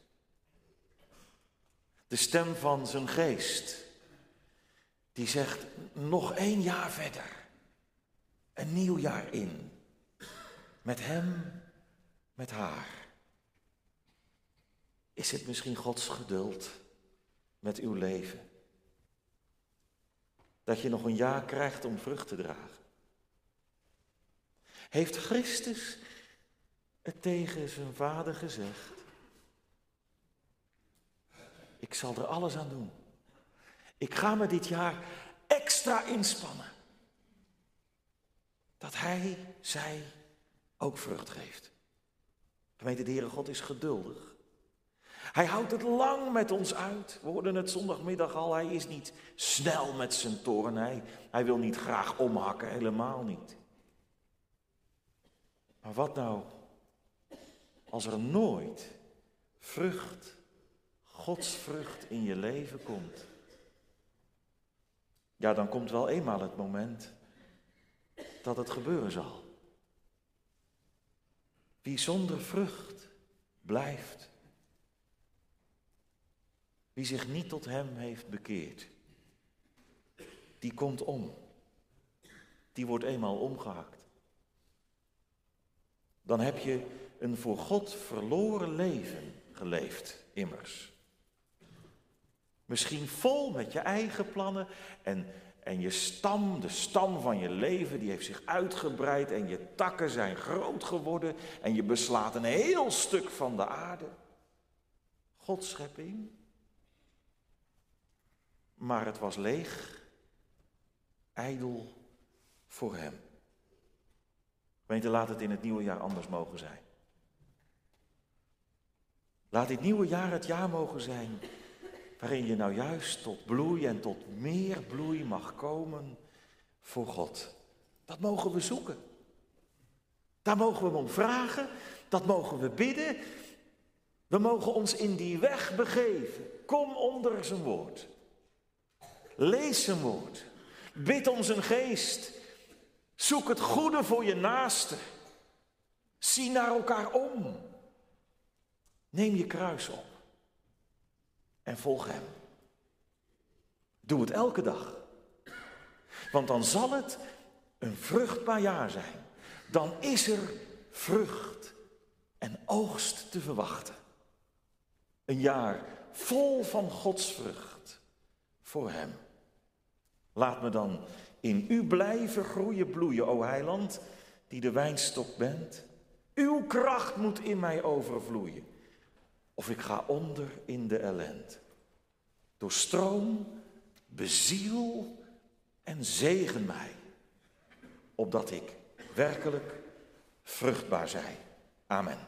De stem van zijn geest, die zegt, nog één jaar verder, een nieuw jaar in, met hem, met haar. Is het misschien Gods geduld met uw leven? Dat je nog een jaar krijgt om vrucht te dragen. Heeft Christus het tegen zijn Vader gezegd? Ik zal er alles aan doen. Ik ga me dit jaar extra inspannen. Dat hij, zij ook vrucht geeft. Gemeente, de Heere God is geduldig. Hij houdt het lang met ons uit. We hoorden het zondagmiddag al, hij is niet snel met zijn toorn. Hij, hij wil niet graag omhakken, helemaal niet. Maar wat nou als er nooit vrucht, Gods vrucht in je leven komt? Ja, dan komt wel eenmaal het moment dat het gebeuren zal. Wie zonder vrucht blijft, wie zich niet tot hem heeft bekeerd, die komt om. Die wordt eenmaal omgehakt. Dan heb je een voor God verloren leven geleefd, immers. Misschien vol met je eigen plannen en, en je stam, de stam van je leven, die heeft zich uitgebreid en je takken zijn groot geworden en je beslaat een heel stuk van de aarde. Gods schepping. Maar het was leeg, ijdel voor hem. Gemeente, laat het in het nieuwe jaar anders mogen zijn. Laat dit nieuwe jaar het jaar mogen zijn waarin je nou juist tot bloei en tot meer bloei mag komen voor God. Dat mogen we zoeken. Daar mogen we hem om vragen, dat mogen we bidden. We mogen ons in die weg begeven. Kom onder zijn woord. Lees zijn woord. Bid om zijn geest. Zoek het goede voor je naaste. Zie naar elkaar om. Neem je kruis op. En volg hem. Doe het elke dag. Want dan zal het een vruchtbaar jaar zijn. Dan is er vrucht en oogst te verwachten. Een jaar vol van Gods vrucht voor hem. Laat me dan in u blijven groeien, bloeien, o Heiland, die de wijnstok bent. Uw kracht moet in mij overvloeien, of ik ga onder in de ellend. Doorstroom, beziel en zegen mij, opdat ik werkelijk vruchtbaar zij. Amen.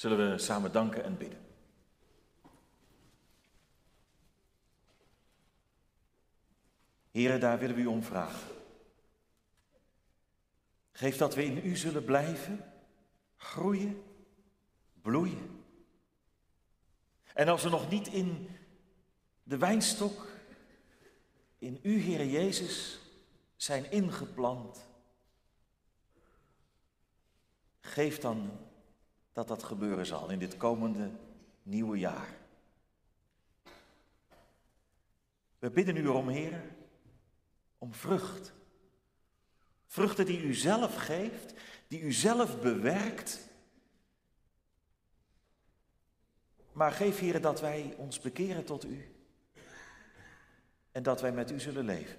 Zullen we samen danken en bidden. Here, daar willen we u om vragen. Geef dat we in u zullen blijven, groeien, bloeien. En als we nog niet in de wijnstok, in u, Heere Jezus, zijn ingeplant, geef dan dat dat gebeuren zal in dit komende nieuwe jaar. We bidden u erom, Heer, om vrucht. Vruchten die u zelf geeft, die u zelf bewerkt. Maar geef, Heer, dat wij ons bekeren tot u en dat wij met u zullen leven.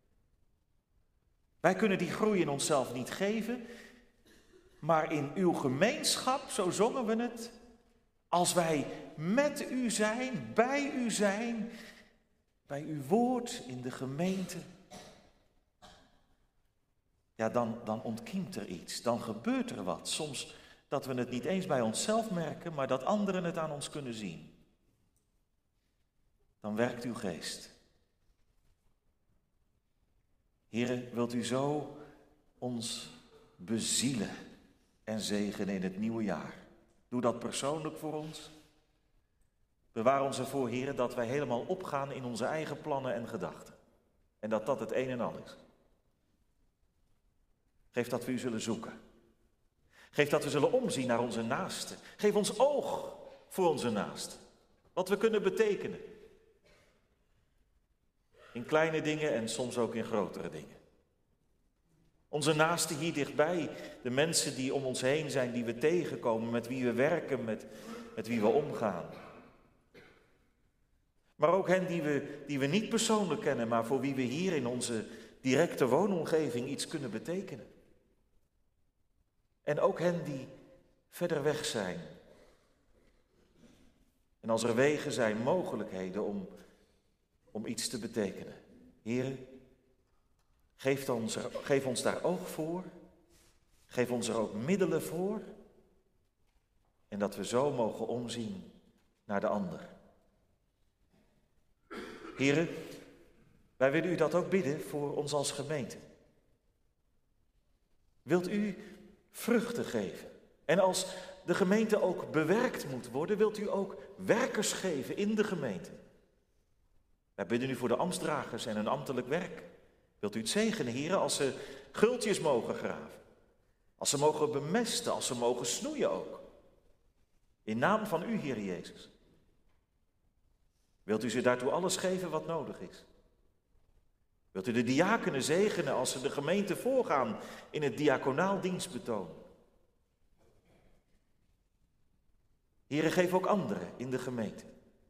Wij kunnen die groei in onszelf niet geven, maar in uw gemeenschap, zo zongen we het, als wij met u zijn, bij u zijn, bij uw woord in de gemeente, ja, dan, dan ontkiemt er iets, dan gebeurt er wat. Soms dat we het niet eens bij onszelf merken, maar dat anderen het aan ons kunnen zien. Dan werkt uw geest. Heere, wilt u zo ons bezielen en zegenen in het nieuwe jaar? Doe dat persoonlijk voor ons. Bewaar ons ervoor, Heere, dat wij helemaal opgaan in onze eigen plannen en gedachten. En dat dat het een en al is. Geef dat we u zullen zoeken. Geef dat we zullen omzien naar onze naasten. Geef ons oog voor onze naasten. Wat we kunnen betekenen. In kleine dingen en soms ook in grotere dingen. Onze naasten hier dichtbij, de mensen die om ons heen zijn, die we tegenkomen, met wie we werken, met, met wie we omgaan. Maar ook hen die we, die we niet persoonlijk kennen, maar voor wie we hier in onze directe woonomgeving iets kunnen betekenen. En ook hen die verder weg zijn. En als er wegen zijn, mogelijkheden om, om iets te betekenen. Heren, geef ons, er, geef ons daar oog voor. Geef ons er ook middelen voor. En dat we zo mogen omzien naar de ander. Heren, wij willen u dat ook bidden voor ons als gemeente. Wilt u vruchten geven? En als de gemeente ook bewerkt moet worden, wilt u ook werkers geven in de gemeente? Wij bidden u voor de ambtsdragers en hun ambtelijk werk. Wilt u het zegenen, heren, als ze gultjes mogen graven? Als ze mogen bemesten, als ze mogen snoeien ook. In naam van u, Heer Jezus. Wilt u ze daartoe alles geven wat nodig is? Wilt u de diakenen zegenen als ze de gemeente voorgaan in het diaconaal dienstbetoon? Heere, geef ook anderen in de gemeente.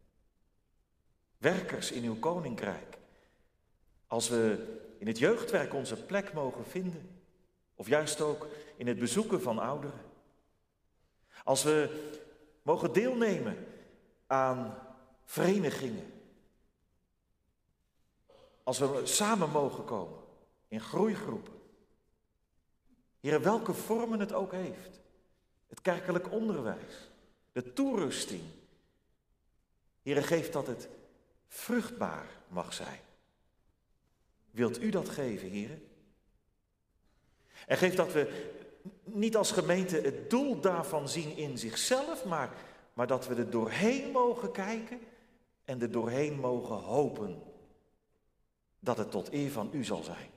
Werkers in uw koninkrijk. Als we in het jeugdwerk onze plek mogen vinden. Of juist ook in het bezoeken van ouderen. Als we mogen deelnemen aan verenigingen. Als we samen mogen komen in groeigroepen. Heere, welke vormen het ook heeft. Het kerkelijk onderwijs. De toerusting. Heere, geef dat het vruchtbaar mag zijn. Wilt u dat geven, Heere? En geef dat we niet als gemeente het doel daarvan zien in zichzelf, maar, maar dat we er doorheen mogen kijken en er doorheen mogen hopen dat het tot eer van u zal zijn.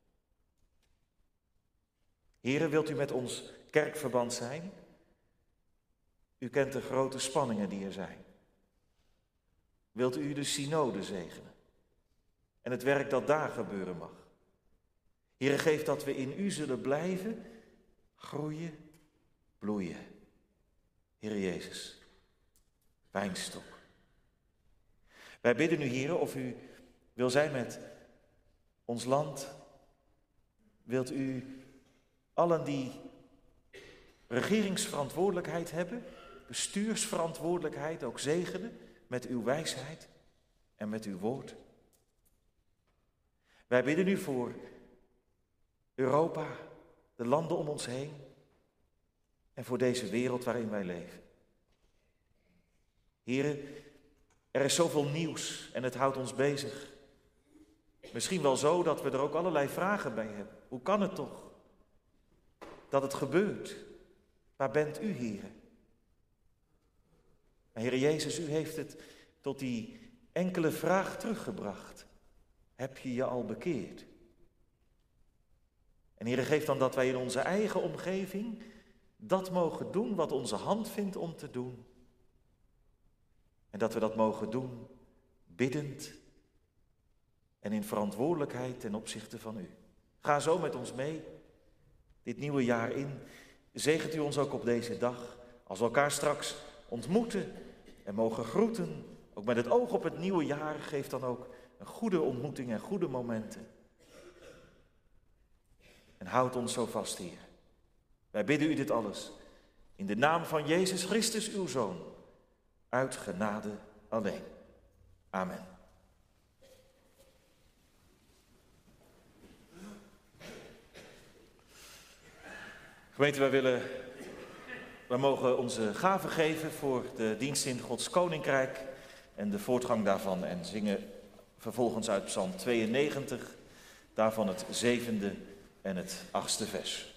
Heere, wilt u met ons kerkverband zijn? U kent de grote spanningen die er zijn. Wilt u de synode zegenen? En het werk dat daar gebeuren mag. Heere, geef dat we in u zullen blijven, groeien, bloeien. Heere Jezus, wijnstok. Wij bidden u, Heere, of u wil zijn met ons land. Wilt u allen die regeringsverantwoordelijkheid hebben, bestuursverantwoordelijkheid ook zegenen met uw wijsheid en met uw woord. Wij bidden u voor Europa, de landen om ons heen en voor deze wereld waarin wij leven. Heren, er is zoveel nieuws en het houdt ons bezig. Misschien wel zo dat we er ook allerlei vragen bij hebben. Hoe kan het toch dat het gebeurt? Waar bent u, Heere? Maar Heere Jezus, u heeft het tot die enkele vraag teruggebracht. Heb je je al bekeerd? En Heere, geef dan dat wij in onze eigen omgeving dat mogen doen wat onze hand vindt om te doen. En dat we dat mogen doen biddend en in verantwoordelijkheid ten opzichte van u. Ga zo met ons mee, dit nieuwe jaar in. Zegent u ons ook op deze dag, als we elkaar straks ontmoeten en mogen groeten. Ook met het oog op het nieuwe jaar, geef dan ook een goede ontmoeting en goede momenten. En houd ons zo vast, Heer. Wij bidden u dit alles in de naam van Jezus Christus, uw Zoon, uit genade alleen. Amen. Gemeente, wij willen, wij mogen onze gaven geven voor de dienst in Gods Koninkrijk en de voortgang daarvan en zingen vervolgens uit Psalm tweeënnegentig, daarvan het zevende en het achtste vers.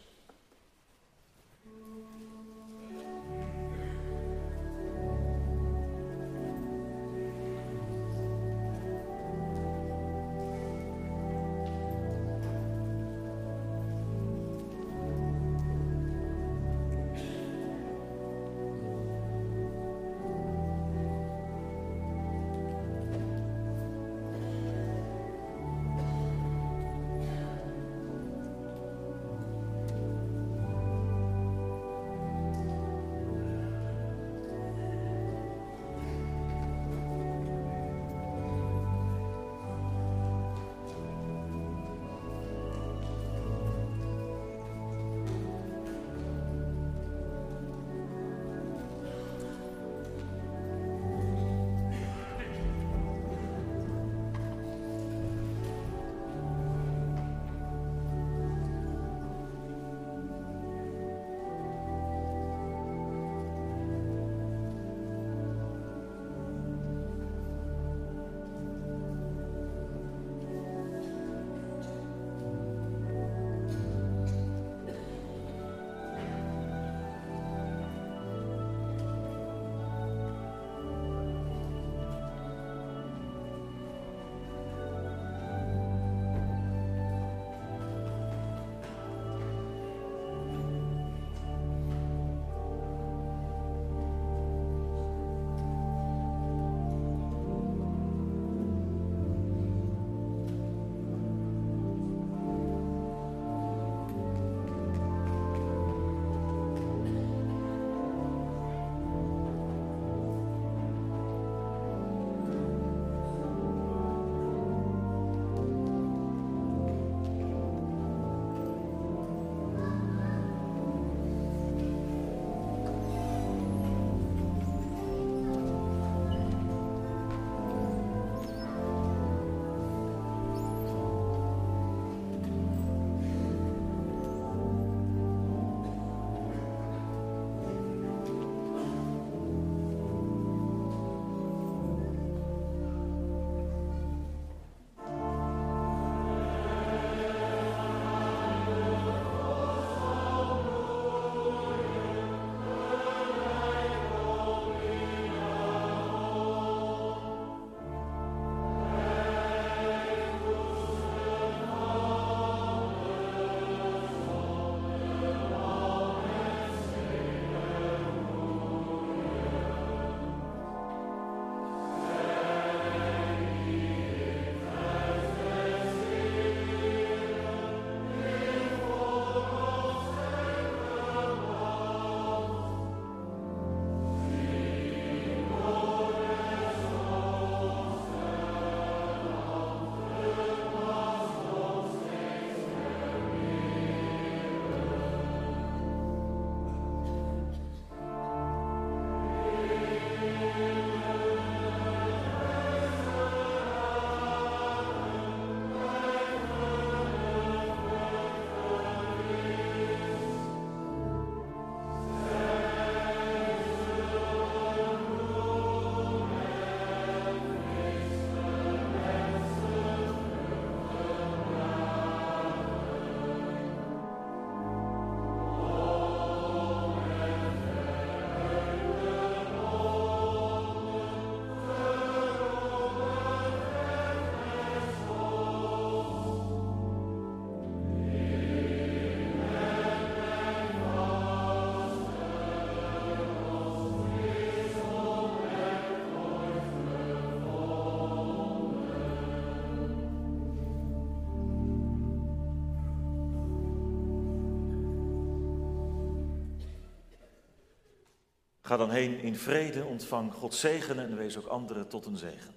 Ga dan heen in vrede, ontvang Gods zegen en wees ook anderen tot een zegen.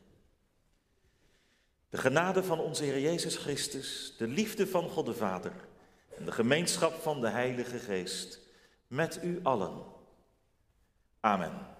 De genade van onze Heer Jezus Christus, de liefde van God de Vader en de gemeenschap van de Heilige Geest met u allen. Amen.